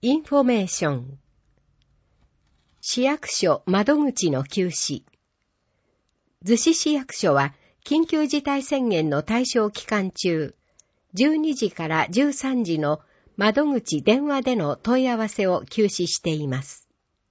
インフォメーション。市役所窓口の休止。逗子市役所は緊急事態宣言の対象期間中、12時から13時の窓口電話での問い合わせを休止しています。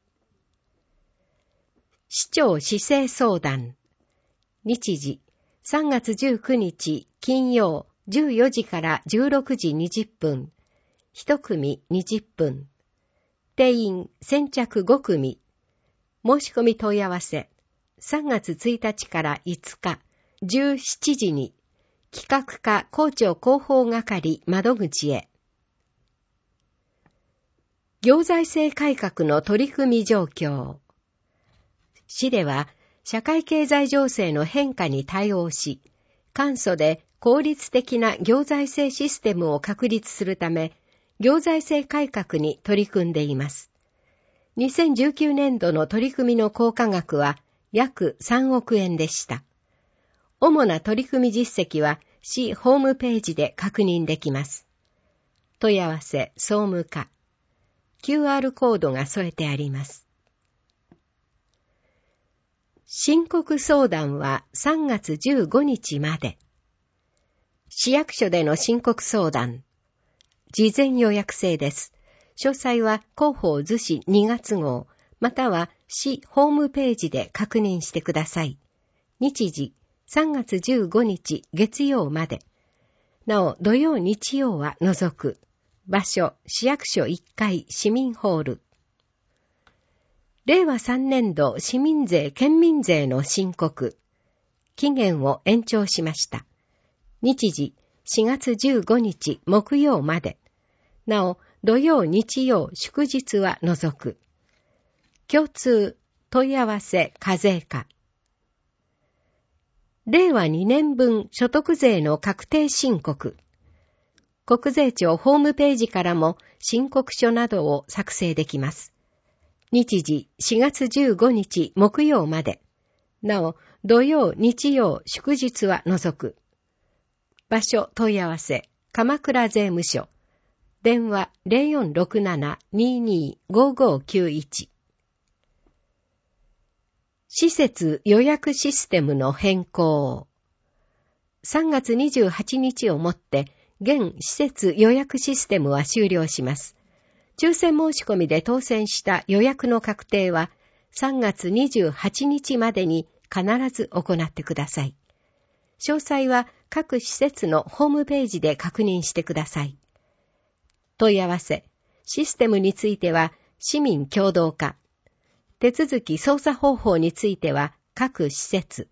市長市政相談。日時、3月19日金曜14時から16時20分。1組20分。定員先着5組。申し込み問い合わせ。3月1日から5日、17時に、企画課校長広報係窓口へ。行財政改革の取り組み状況。市では、社会経済情勢の変化に対応し、簡素で効率的な行財政システムを確立するため、行財政改革に取り組んでいます。2019年度の取り組みの効果額は約3億円でした。主な取り組み実績は市ホームページで確認できます。問い合わせ総務課。QR コードが添えてあります。申告相談は3月15日まで。市役所での申告相談。事前予約制です。詳細は広報逗子2月号、または市ホームページで確認してください。日時、3月15日月曜まで。なお、土曜日曜は除く。場所、市役所1階市民ホール。令和3年度市民税・県民税の申告。期限を延長しました。日時、4月15日木曜まで。なお、土曜日曜祝日は除く。共通、問い合わせ課税課。令和2年分所得税の確定申告。国税庁ホームページからも申告書などを作成できます。日時4月15日木曜まで。なお、土曜日曜祝日は除く。場所問い合わせ、鎌倉税務署。電話 0467-225591。施設予約システムの変更。3月28日をもって、現施設予約システムは終了します。抽選申し込みで当選した予約の確定は、3月28日までに必ず行ってください。詳細は各施設のホームページで確認してください。問い合わせ、システムについては市民共同化。手続き操作方法については各施設。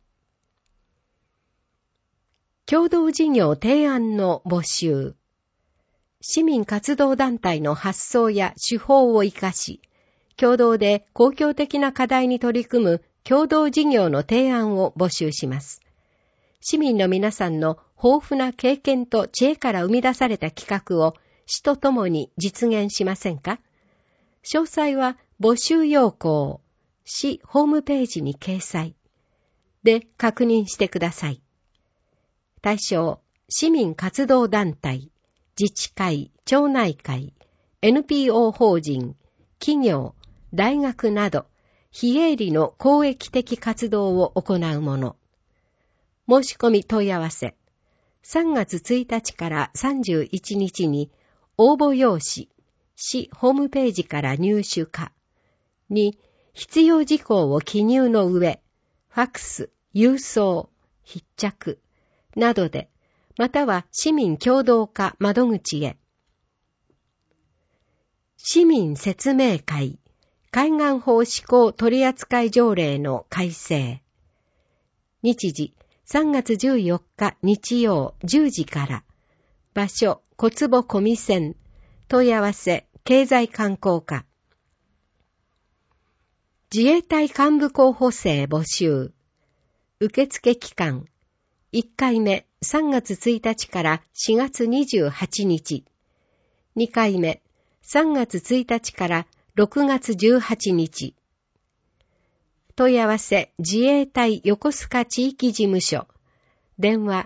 共同事業提案の募集。市民活動団体の発想や手法を活かし、共同で公共的な課題に取り組む共同事業の提案を募集します。市民の皆さんの豊富な経験と知恵から生み出された企画を市とともに実現しませんか？詳細は募集要項、市ホームページに掲載で確認してください。対象、市民活動団体、自治会、町内会、NPO 法人、企業、大学など、非営利の公益的活動を行うもの。申し込み問い合わせ。3月1日から31日に応募用紙、市ホームページから入手か。に、必要事項を記入の上、ファックス、郵送、筆着、などで、または市民共同化窓口へ。市民説明会、海岸法施行取扱条例の改正。日時、3月14日日曜10時から。場所、小坪小見線。問い合わせ、経済観光課。自衛隊幹部候補生募集。受付期間。1回目、3月1日から4月28日。2回目、3月1日から6月18日。問い合わせ自衛隊横須賀地域事務所。電話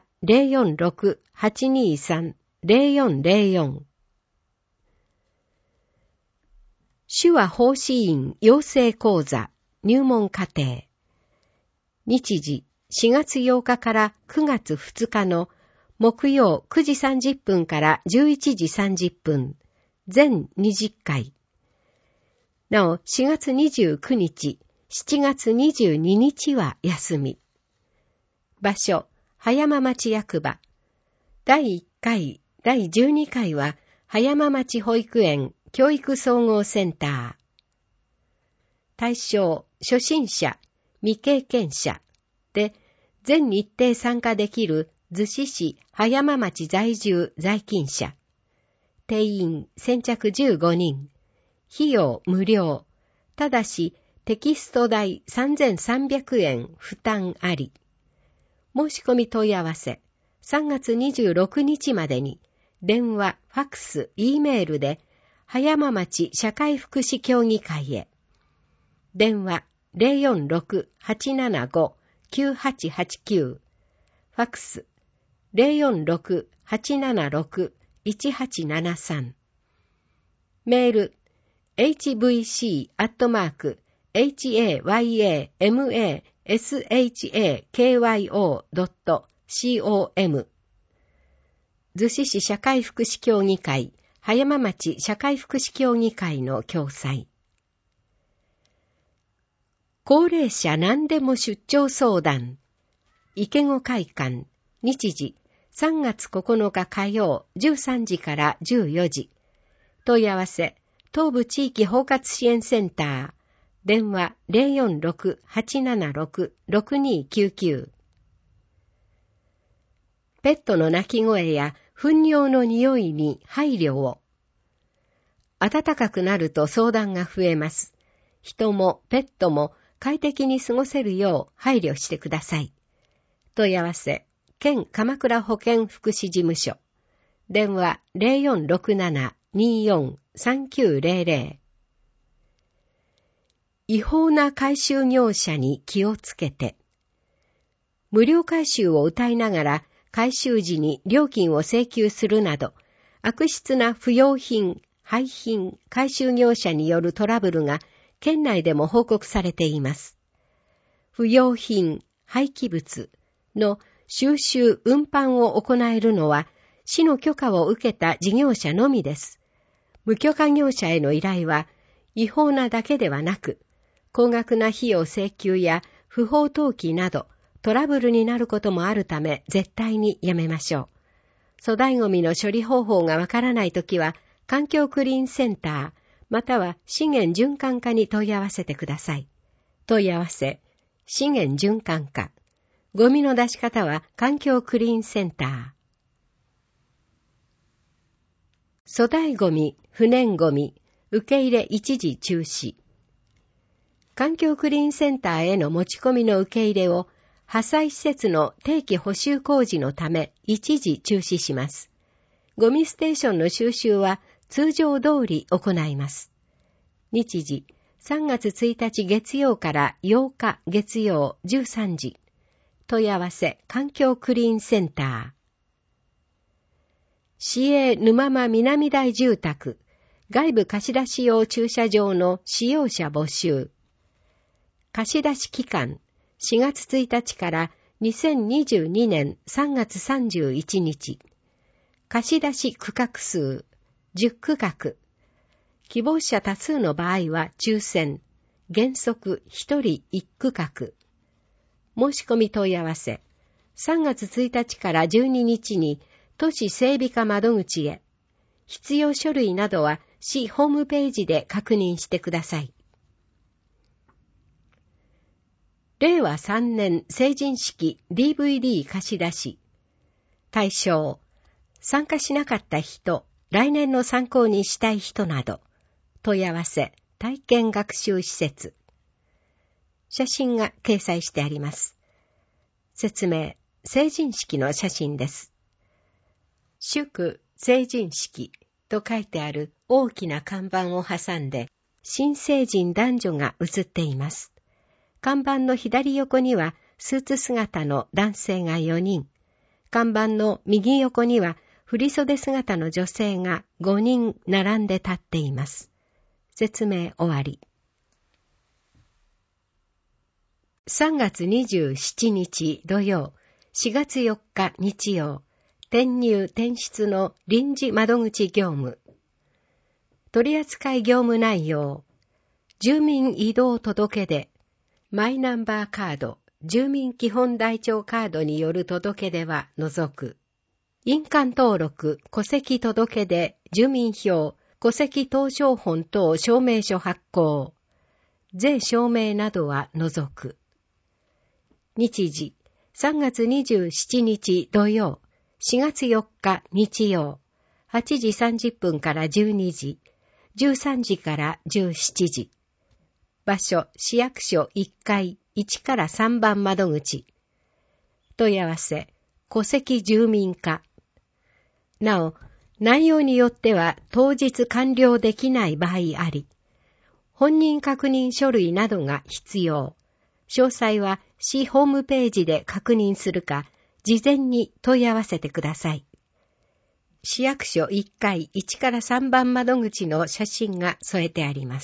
046-823-0404。 手話奉仕院養成講座入門課程。日時4月8日から9月2日の木曜9時30分から11時30分、全20回。なお、4月29日、7月22日は休み。場所、葉山町役場。第1回、第12回は、葉山町保育園教育総合センター。対象、初心者、未経験者で、全日程参加できる逗子市葉山町在住在勤者。定員先着15人。費用無料。ただし、テキスト代3300円負担あり。申し込み問い合わせ、3月26日までに、電話、ファックス、Eメールで、葉山町社会福祉協議会へ。電話、046-875-9889。ファックス、046-876-1873。メール、hvc@hayamaSHAKYO.com。逗子市社会福祉協議会、葉山町社会福祉協議会の共催。高齢者何でも出張相談。池子会館、日時、3月9日火曜13時から14時。問い合わせ、東部地域包括支援センター。電話 046-876-6299。ペットの鳴き声や糞尿の匂いに配慮を。暖かくなると相談が増えます。人もペットも快適に過ごせるよう配慮してください。問い合わせ、県鎌倉保健福祉事務所。電話 0467-24-3900。違法な回収業者に気をつけて。無料回収を謳いながら回収時に料金を請求するなど、悪質な不用品、廃品、回収業者によるトラブルが県内でも報告されています。不用品、廃棄物の収集・運搬を行えるのは、市の許可を受けた事業者のみです。無許可業者への依頼は、違法なだけではなく、高額な費用請求や不法投棄など、トラブルになることもあるため、絶対にやめましょう。粗大ごみの処理方法がわからないときは、環境クリーンセンター、または資源循環課に問い合わせてください。問い合わせ、資源循環課。ゴミの出し方は環境クリーンセンター。粗大ゴミ、不燃ゴミ、受け入れ一時中止。環境クリーンセンターへの持ち込みの受け入れを、破砕施設の定期補修工事のため一時中止します。ゴミステーションの収集は通常通り行います。日時、3月1日月曜から8日月曜13時。問い合わせ、環境クリーンセンター。市営沼間南台住宅、外部貸し出し用駐車場の使用者募集。貸し出し期間、4月1日から2022年3月31日。貸し出し区画数、10区画。希望者多数の場合は抽選。原則1人1区画。申し込み問い合わせ。3月1日から12日に都市整備課窓口へ。必要書類などは市ホームページで確認してください。令和3年成人式 DVD 貸し出し。対象、参加しなかった人、来年の参考にしたい人など。問い合わせ、体験学習施設。写真が掲載してあります。説明、成人式の写真です。祝成人式と書いてある大きな看板を挟んで、新成人男女が写っています。看板の左横にはスーツ姿の男性が4人。看板の右横には振袖姿の女性が5人並んで立っています。 説明終わり。3月27日土曜、4月4日日曜、転入転出の臨時窓口業務。取扱業務内容。住民移動届出、マイナンバーカード、住民基本台帳カードによる届け出は除く。印鑑登録、戸籍届出、住民票、戸籍謄商本等証明書発行。税証明などは除く。日時、3月27日土曜、4月4日日曜、8時30分から12時、13時から17時。場所、市役所1階1から3番窓口。問い合わせ、戸籍住民課。なお、内容によっては当日完了できない場合あり、本人確認書類などが必要。詳細は市ホームページで確認するか、事前に問い合わせてください。市役所1階1から3番窓口の写真が添えてあります。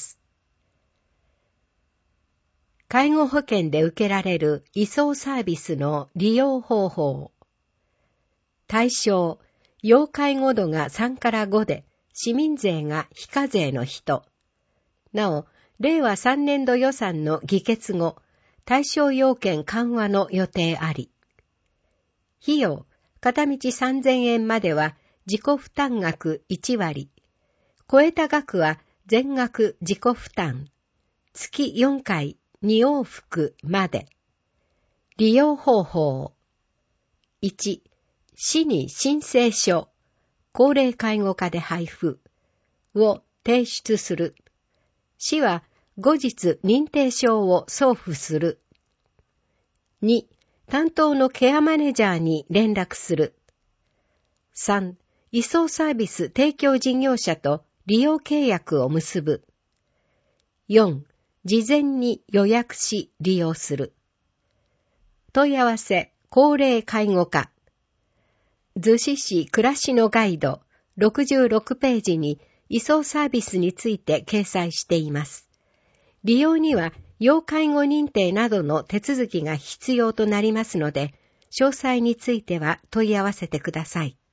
介護保険で受けられる移送サービスの利用方法。対象、要介護度が3から5で、市民税が非課税の人。なお、令和3年度予算の議決後、対象要件緩和の予定あり。費用、片道3000円までは自己負担額1割。超えた額は全額自己負担。月4回2往復まで。利用方法。1、市に申請書、高齢介護課で配布を提出する。市は後日認定証を送付する。2、担当のケアマネジャーに連絡する。3、移送サービス提供事業者と利用契約を結ぶ。4、事前に予約し利用する。問い合わせ、高齢介護課。逗子市暮らしのガイド66ページに移送サービスについて掲載しています。利用には要介護認定などの手続きが必要となりますので、詳細については問い合わせてください。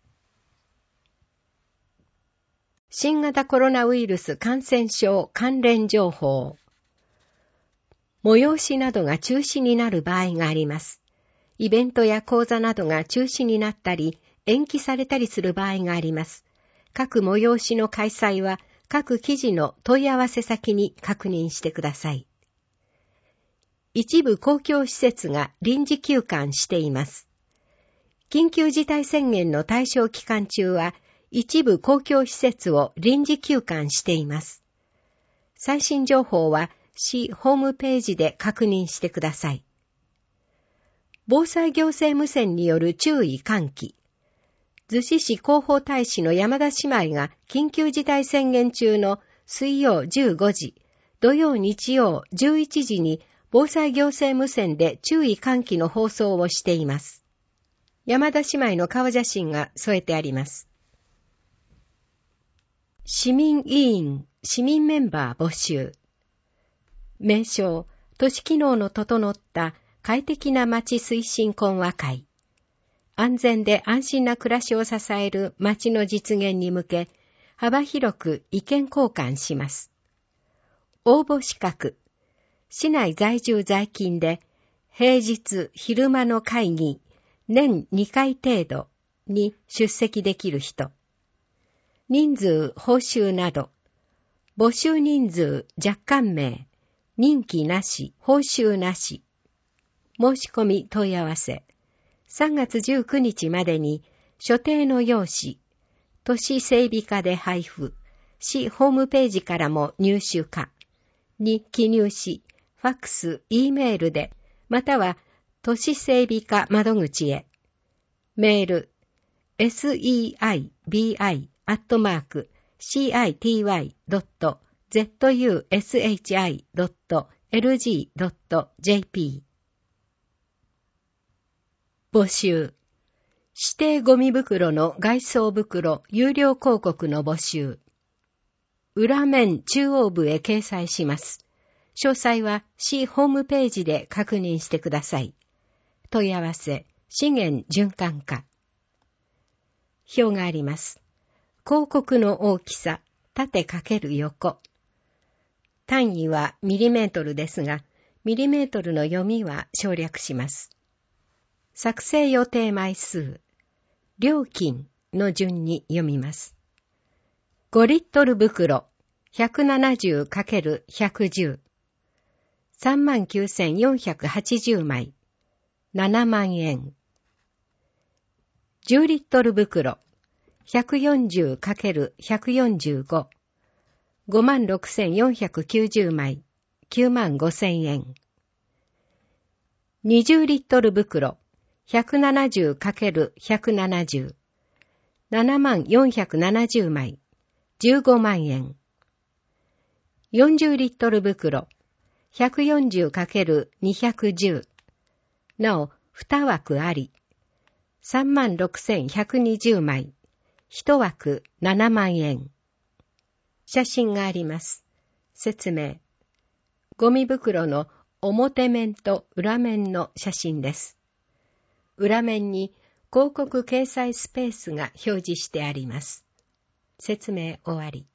新型コロナウイルス感染症関連情報。催しなどが中止になる場合があります。イベントや講座などが中止になったり、延期されたりする場合があります。各催しの開催は、各記事の問い合わせ先に確認してください。一部公共施設が臨時休館しています。緊急事態宣言の対象期間中は、一部公共施設を臨時休館しています。最新情報は、市ホームページで確認してください。防災行政無線による注意喚起。逗子市広報大使の山田姉妹が緊急事態宣言中の水曜15時、土曜日曜11時に防災行政無線で注意喚起の放送をしています。山田姉妹の顔写真が添えてあります。市民委員、市民メンバー募集。名称、都市機能の整った快適な街推進懇話会。安全で安心な暮らしを支える街の実現に向け、幅広く意見交換します。応募資格。市内在住在勤で、平日昼間の会議、年2回程度に出席できる人。人数、報酬など。募集人数、若干名。任期なし、報酬なし。申し込み問い合わせ。3月19日までに所定の用紙、都市整備課で配布、市ホームページからも入手可に記入し、ファックス、E メールで、または都市整備課窓口へ。メール、sei.bi.citi.zushi.lg.jp 募集。指定ゴミ袋の外装袋有料広告の募集。 裏面中央部へ掲載します。詳細は市ホームページで確認してください。問い合わせ、資源循環課。表があります。広告の大きさ、縦×横。単位はミリメートルですが、ミリメートルの読みは省略します。作成予定枚数、料金の順に読みます。5リットル袋、170×110。39,480 枚、7万円。10リットル袋、140×145。56,490 枚、9万5千円。20リットル袋、170×170。7万470枚、15万円。40リットル袋、140×210。なお、2枠あり。36,120 枚、1枠7万円。写真があります。説明。ゴミ袋の表面と裏面の写真です。裏面に広告掲載スペースが表示してあります。説明終わり。